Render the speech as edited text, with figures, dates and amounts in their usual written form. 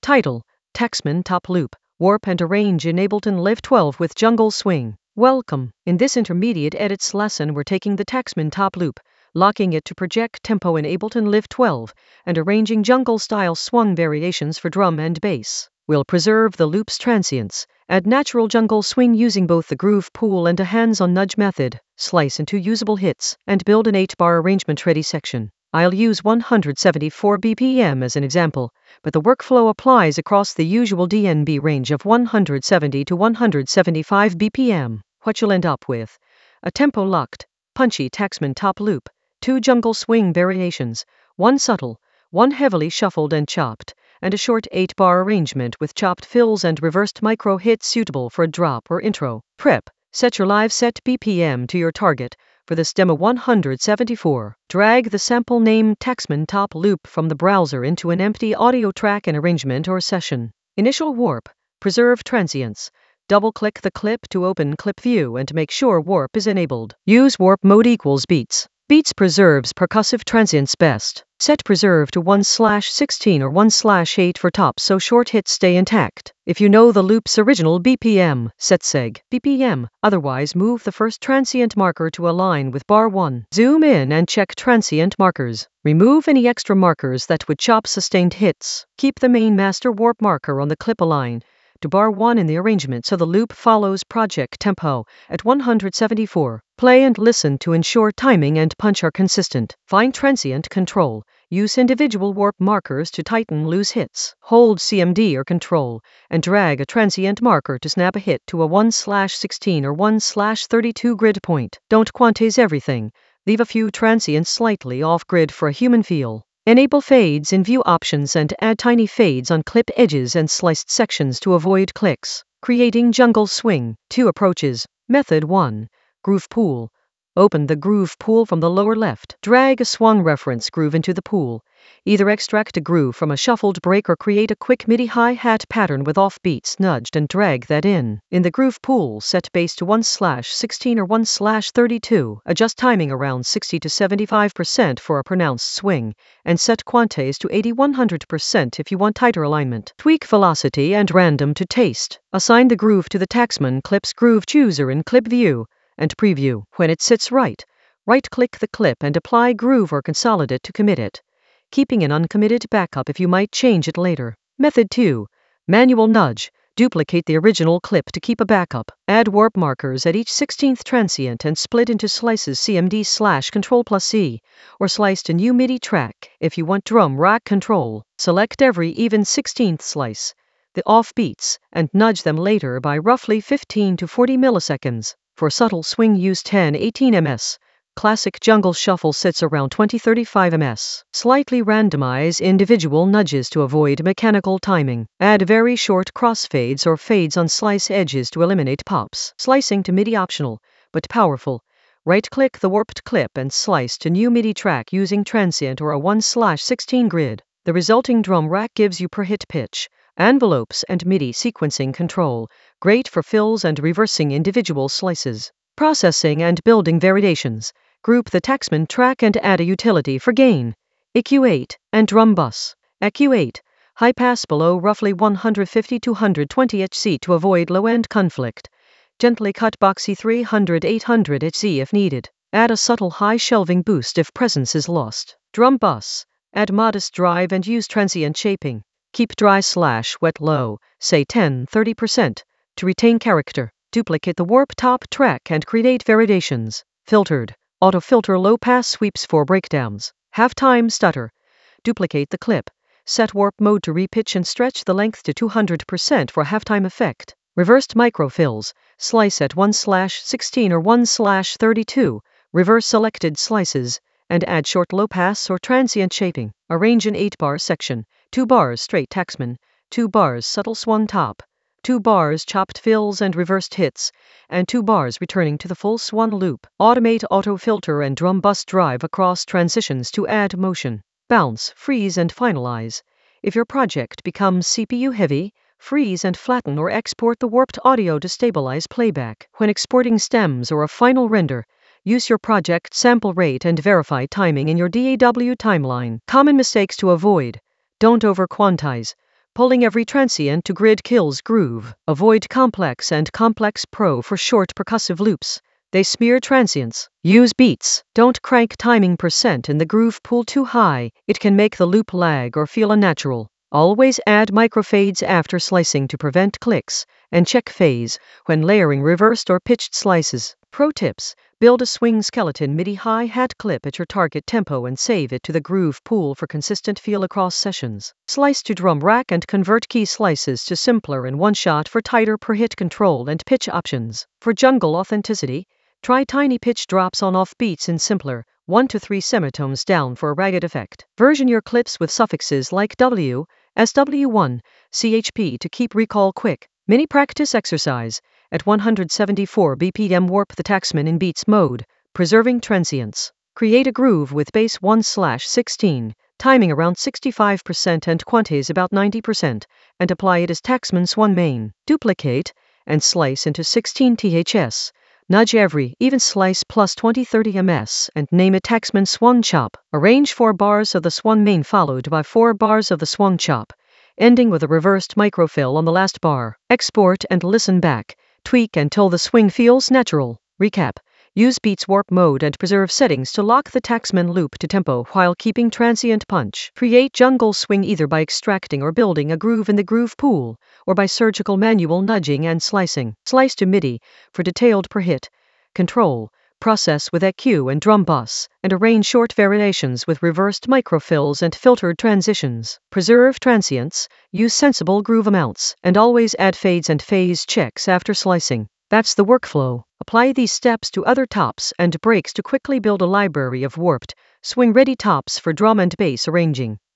Title: Taxman Top Loop, Warp and Arrange in Ableton Live 12 with Jungle Swing. Welcome. In this intermediate edits lesson we're taking the Taxman Top Loop, locking it to project tempo in Ableton Live 12, and arranging jungle-style swung variations for drum and bass. We'll preserve the loop's transients, add natural jungle swing using both the groove pool and a hands-on nudge method, slice into usable hits, and build an 8-bar arrangement-ready section. I'll use 174 BPM as an example, but the workflow applies across the usual DNB range of 170 to 175 BPM. What you'll end up with: a tempo-locked, punchy Taxman top loop, 2 jungle swing variations, 1 subtle, 1 heavily shuffled and chopped, and a short 8-bar arrangement with chopped fills and reversed micro hits suitable for a drop or intro. Prep: set your live set BPM to your target. For this demo 174, drag the sample name Taxman Top Loop from the browser into an empty audio track and arrangement or session. Initial warp: preserve transients. Double-click the clip to open clip view and make sure warp is enabled. Use warp mode equals beats. Beats preserves percussive transients best. Set preserve to 1/16 or 1/8 for tops so short hits stay intact. If you know the loop's original BPM, set seg BPM, otherwise move the first transient marker to align with bar 1. Zoom in and check transient markers. Remove any extra markers that would chop sustained hits. Keep the main master warp marker on the clip align to bar 1 in the arrangement so the loop follows project tempo at 174. Play and listen to ensure timing and punch are consistent. Find transient control. Use individual warp markers to tighten loose hits. Hold CMD or Control and drag a transient marker to snap a hit to a 1/16 or 1/32 grid point. Don't quantize everything. Leave a few transients slightly off grid for a human feel. Enable fades in view options and add tiny fades on clip edges and sliced sections to avoid clicks. Creating jungle swing. 2 approaches. Method 1. Groove pool. Open the groove pool from the lower left. Drag a swung reference groove into the pool. Either extract a groove from a shuffled break or create a quick MIDI hi-hat pattern with offbeats nudged and drag that in. In the groove pool, set bass to 1/16 or 1/32. Adjust timing around 60 to 75% for a pronounced swing, and set quantize to 80-100% if you want tighter alignment. Tweak velocity and random to taste. Assign the groove to the Taxman Clips Groove Chooser in Clip View and preview. When it sits right-click the clip and apply groove or consolidate to commit it, keeping an uncommitted backup if you might change it later. Method 2. Manual nudge. Duplicate the original clip to keep a backup. Add warp markers at each 16th transient and split into slices CMD/Control+C, or slice to new MIDI track. If you want drum rack control, select every even 16th slice, the offbeats, and nudge them later by roughly 15 to 40 milliseconds. For subtle swing use 10-18 ms. Classic jungle shuffle sits around 20-35 ms. Slightly randomize individual nudges to avoid mechanical timing. Add very short crossfades or fades on slice edges to eliminate pops. Slicing to MIDI optional, but powerful. Right-click the warped clip and slice to new MIDI track using transient or a 1/16 grid. The resulting drum rack gives you per hit pitch, envelopes and MIDI sequencing control, great for fills and reversing individual slices. Processing and building variations. Group the Taxman track and add a utility for gain, EQ8, and drum bus. EQ8, high pass below roughly 150-120 Hz to avoid low-end conflict. Gently cut boxy 300-800 Hz if needed. Add a subtle high shelving boost if presence is lost. Drum bus, add modest drive and use transient shaping. Keep dry/wet low, say 10-30%, to retain character. Duplicate the warp top track and create variations. Filtered. Auto-filter low-pass sweeps for breakdowns. Halftime stutter. Duplicate the clip. Set warp mode to repitch and stretch the length to 200% for halftime effect. Reversed microfills. Slice at 1/16 or 1/32. Reverse selected slices, and add short low-pass or transient shaping. Arrange an 8-bar section. 2 bars straight Taxman, 2 bars subtle swung top, 2 bars chopped fills and reversed hits, and 2 bars returning to the full swung loop. Automate auto-filter and drum bus drive across transitions to add motion. Bounce, freeze and finalize. If your project becomes CPU heavy, freeze and flatten or export the warped audio to stabilize playback. When exporting stems or a final render, use your project sample rate and verify timing in your DAW timeline. Common mistakes to avoid. Don't over-quantize. Pulling every transient to grid kills groove. Avoid complex and complex pro for short percussive loops. They smear transients. Use beats. Don't crank timing percent in the groove pool too high. It can make the loop lag or feel unnatural. Always add microfades after slicing to prevent clicks, and check phase when layering reversed or pitched slices. Pro tips: build a swing skeleton MIDI hi-hat clip at your target tempo and save it to the groove pool for consistent feel across sessions. Slice to drum rack and convert key slices to simpler in one shot for tighter per hit control and pitch options. For jungle authenticity, try tiny pitch drops on off beats in simpler 1 to 3 semitones down for a ragged effect. Version your clips with suffixes like W, SW1, CHP to keep recall quick. Mini practice exercise. At 174 BPM warp the Taxman in beats mode, preserving transients. Create a groove with bass 1/16, timing around 65% and quantities about 90%, and apply it as Taxman Swan main. Duplicate and slice into 16 THS. Nudge every even slice plus 20-30 ms and name it Taxman Swan Chop. Arrange 4 bars of the Swan main followed by 4 bars of the Swan Chop, ending with a reversed microfill on the last bar. Export and listen back. Tweak until the swing feels natural. Recap: use beats warp mode and preserve settings to lock the Taxman loop to tempo while keeping transient punch. Create jungle swing either by extracting or building a groove in the groove pool, or by surgical manual nudging and slicing. Slice to MIDI for detailed per hit control. Process with EQ and drum bus, and arrange short variations with reversed microfills and filtered transitions. Preserve transients, use sensible groove amounts, and always add fades and phase checks after slicing. That's the workflow. Apply these steps to other tops and breaks to quickly build a library of warped, swing-ready tops for drum and bass arranging.